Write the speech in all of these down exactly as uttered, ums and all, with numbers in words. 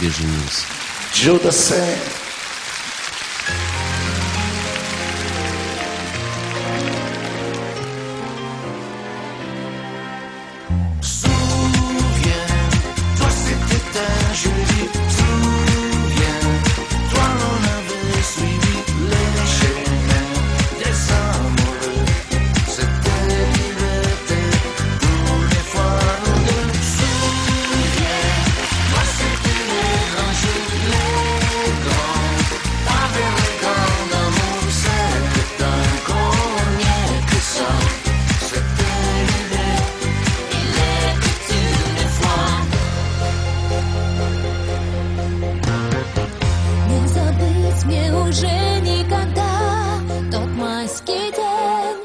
тебе женился. Giudice. Мне уже никогда тот майский день.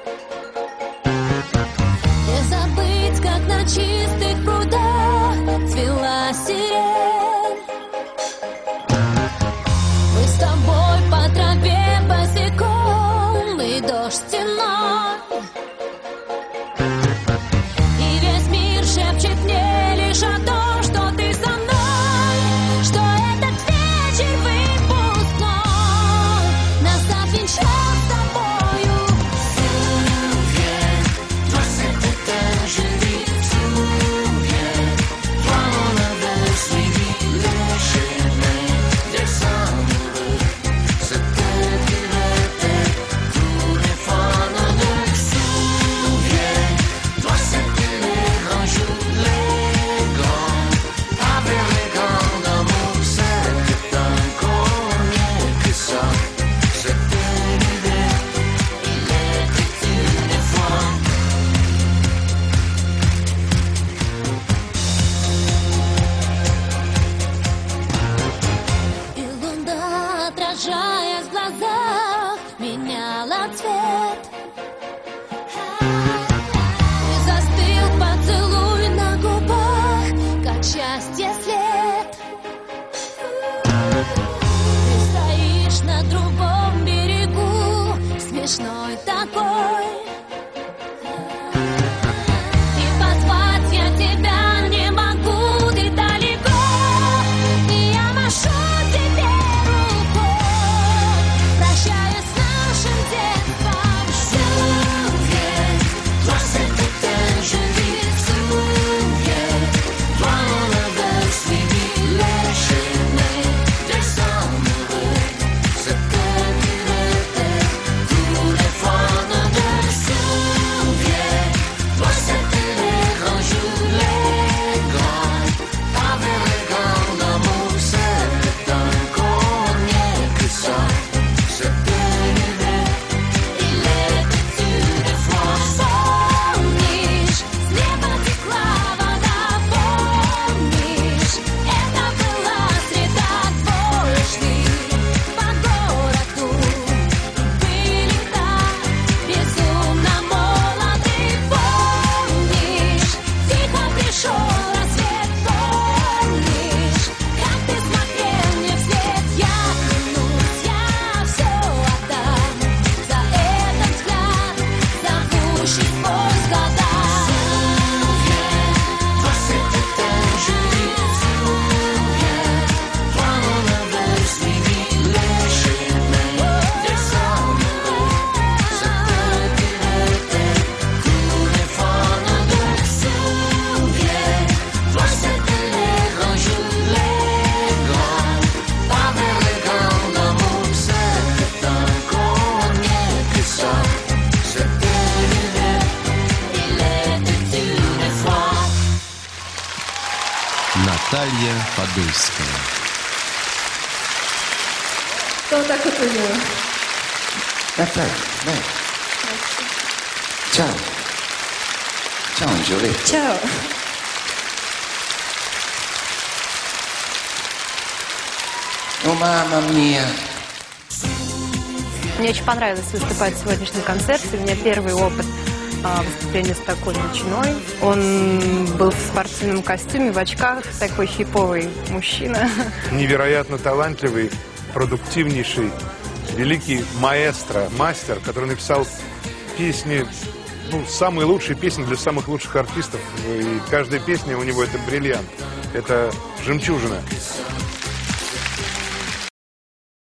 Не забыть, как на чистых прудах цвела сирень. Мы с тобой по траве босиком, и дождь стеной. И весь мир шепчет мне лишь о том, что ты со мной, что этот вечер вы отражаясь в глазах, меняла цвет. И застыл поцелуй на губах, как счастье след. Ты стоишь на другом берегу, смешной такой. И позвать я тебя не могу, ты далеко, и я машу тебе. Наталья Подольская. Вот так вот у него. Наталья, дай. Чао. Чао, Джули. Чао. О, мама мия. Мне очень понравилось выступать в сегодняшнем концерте. У меня первый опыт а, выступления с такой величиной. Он был в спортивном костюме, в очках, такой хиповый мужчина. Невероятно талантливый, продуктивнейший, великий маэстро, мастер, который написал песни, ну, самые лучшие песни для самых лучших артистов. И каждая песня у него — это бриллиант, это жемчужина.